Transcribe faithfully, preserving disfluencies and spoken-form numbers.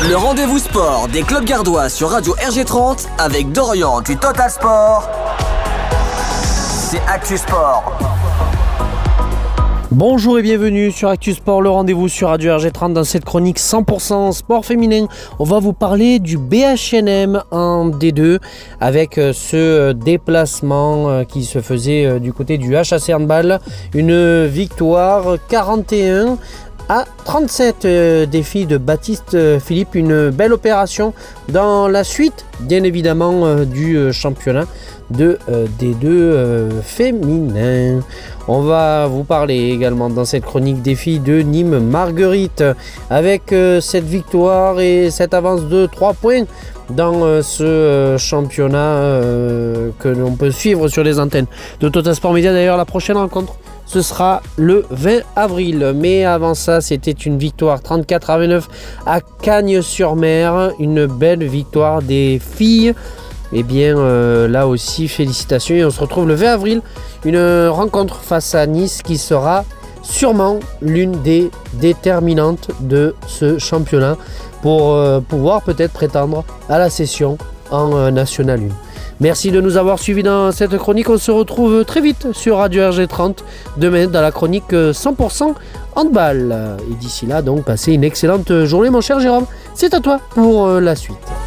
Le rendez-vous sport des clubs gardois sur Radio R G trente avec Dorian du Total Sport. C'est Actu Sport. Bonjour et bienvenue sur Actu Sport, le rendez-vous sur Radio R G trente. Dans cette chronique cent pour cent sport féminin, on va vous parler du B H N M en D deux avec ce déplacement qui se faisait du côté du H A C Handball. Une victoire quarante et un à trente-sept euh, des filles de Baptiste euh, Philippe, une belle opération dans la suite bien évidemment euh, du euh, championnat de euh, D deux euh, féminin. On va vous parler également dans cette chronique des filles de Nîmes Marguerite avec euh, cette victoire et cette avance de trois points dans euh, ce euh, championnat euh, que l'on peut suivre sur les antennes de Total Sport Média. D'ailleurs, la prochaine rencontre, ce sera le vingt avril. Mais avant ça, c'était une victoire trente-quatre à vingt-neuf à Cagnes-sur-Mer. Une belle victoire des filles. Et eh bien euh, là aussi, félicitations. Et on se retrouve le vingt avril. Une rencontre face à Nice qui sera sûrement l'une des déterminantes de ce championnat pour euh, pouvoir peut-être prétendre à la session en euh, National un. Merci de nous avoir suivis dans cette chronique. On se retrouve très vite sur Radio R G trente demain dans la chronique cent pour cent handball. Et d'ici là, donc, passez une excellente journée, mon cher Jérôme. C'est à toi pour la suite.